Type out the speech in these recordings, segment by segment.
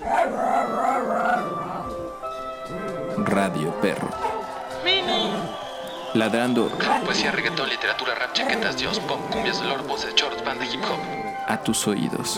Radio Perro. Ladrando. Poesía, reggaetón, literatura, rap, chaquetas, dios, pop, cumbias, olor, voces, shorts, banda, hip hop. A tus oídos.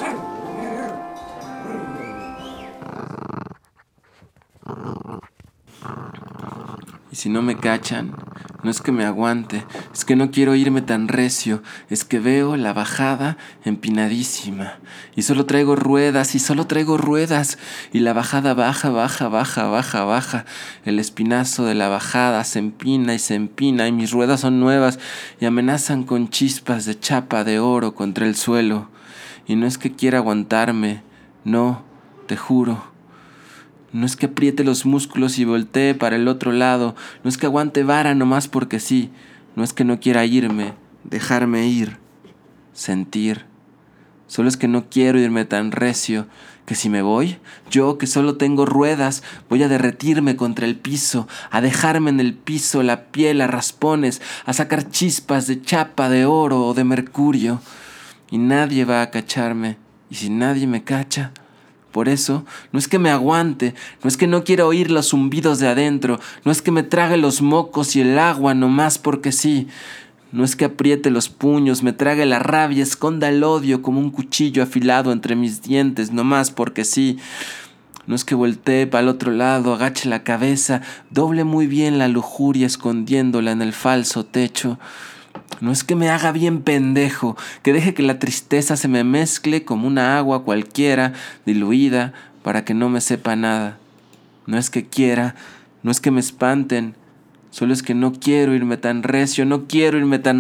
Y si no me cachan, no es que me aguante, es que no quiero irme tan recio, es que veo la bajada empinadísima. Y solo traigo ruedas, y la bajada baja. El espinazo de la bajada se empina, y mis ruedas son nuevas y amenazan con chispas de chapa de oro contra el suelo. Y no es que quiera aguantarme, no, te juro. No es que apriete los músculos y voltee para el otro lado. No es que aguante vara nomás porque sí. No es que no quiera irme, dejarme ir, sentir. Solo es que no quiero irme tan recio, que si me voy, yo que solo tengo ruedas, voy a derretirme contra el piso, a dejarme en el piso la piel a raspones, a sacar chispas de chapa de oro o de mercurio. Y nadie va a cacharme, y si nadie me cacha... Por eso, no es que me aguante, no es que no quiera oír los zumbidos de adentro, no es que me trague los mocos y el agua nomás porque sí. No es que apriete los puños, me trague la rabia, esconda el odio como un cuchillo afilado entre mis dientes nomás porque sí. No es que voltee para el otro lado, agache la cabeza, doble muy bien la lujuria escondiéndola en el falso techo. No es que me haga bien pendejo, que deje que la tristeza se me mezcle como una agua cualquiera, diluida, para que no me sepa nada. No es que quiera, no es que me espanten, solo es que no quiero irme tan recio, no quiero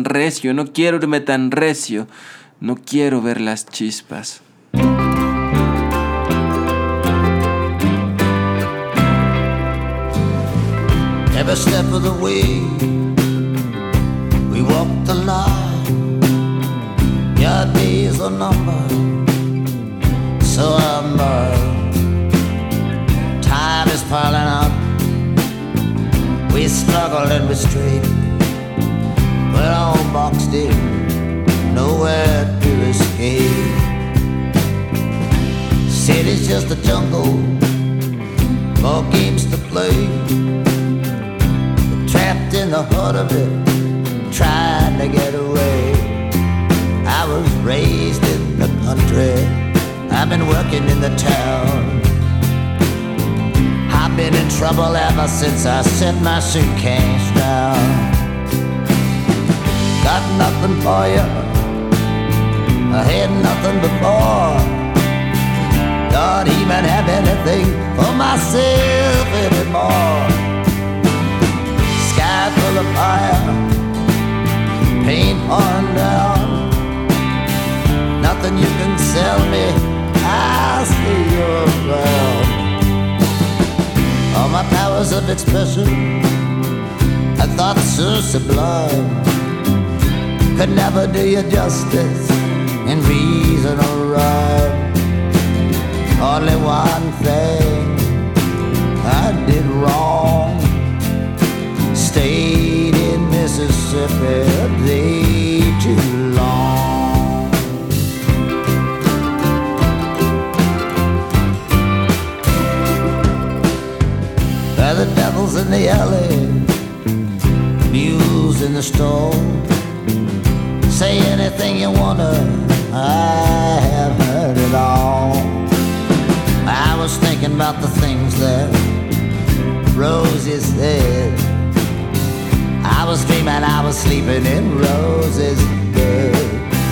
ver las chispas. Every step of the way we walk the line, your days are numbered, so am mine. Time is piling up, we struggle and we strain, we're all boxed in, nowhere to escape. City's just a jungle, more games to play, trapped in the heart of it, trying to get away. I was raised in the country, I've been working in the town. I've been in trouble ever since I set my suitcase down. Got nothing for you, I had nothing before. Don't even have anything for myself anymore. Sky full of fire, paint on down. Nothing you can sell me, I'll stay around. All my powers of expression, I thought so sublime, could never do you justice in reason or rhyme. Only one thing I did wrong, stayed in Mississippi a day too long. Where the devil's in the alley, mules in the store. Say anything you wanna, I have heard it all. I was thinking about the things that Rosie said. I was dreaming I was sleeping in Rosie's bed.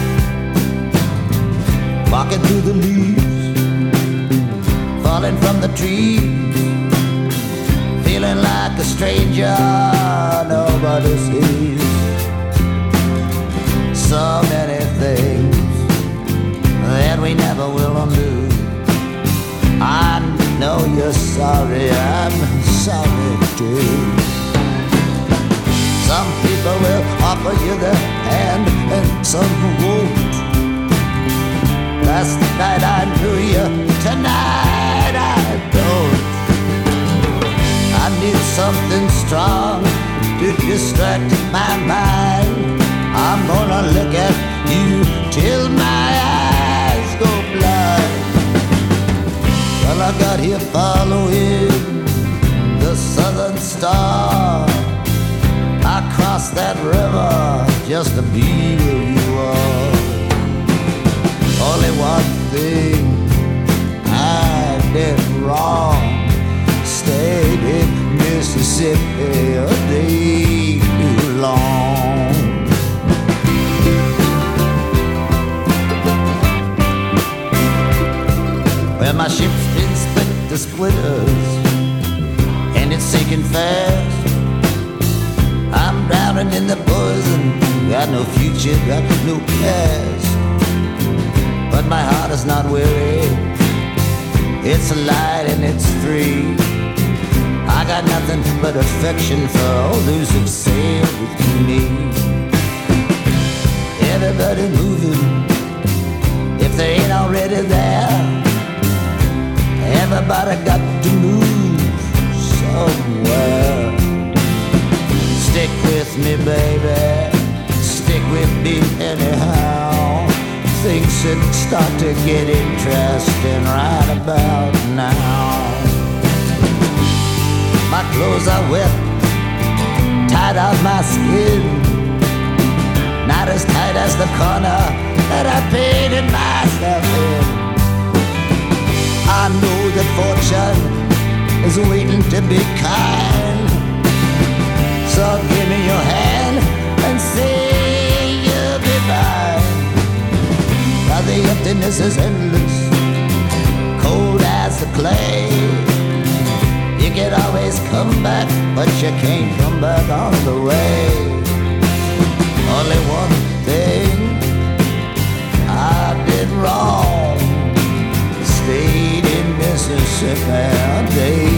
Walking through the leaves, falling from the trees, feeling like a stranger nobody sees. So many things that we never will undo. I know you're sorry, I'm sorry too. Some people will offer you their hand and some won't. Last night I knew you, tonight I don't. I need something strong to distract my mind. I'm gonna look at you till my eyes go blind. Well, I got here following the southern star. I crossed that river just to be where you are. Only one thing I did wrong, stayed in Mississippi a day too long. Well, my ship's been split to splitters, and it's sinking fast. I'm drowning in the poison, got no future, got no past. But my heart is not weary, it's alight and it's free. I got nothing but affection for all those who've sailed with me. Everybody moving, if they ain't already there. Everybody got to move somewhere. Stick with me, baby, stick with me anyhow. Things should start to get interesting right about now. My clothes are wet, tied on my skin, not as tight as the corner that I painted myself in. I know that fortune is waiting to be kind, so give me your hand and say you'll be mine. Now the emptiness is endless, cold as the clay. You can always come back, but you can't come back on the way. Only one thing I did wrong, stayed in Mississippi a day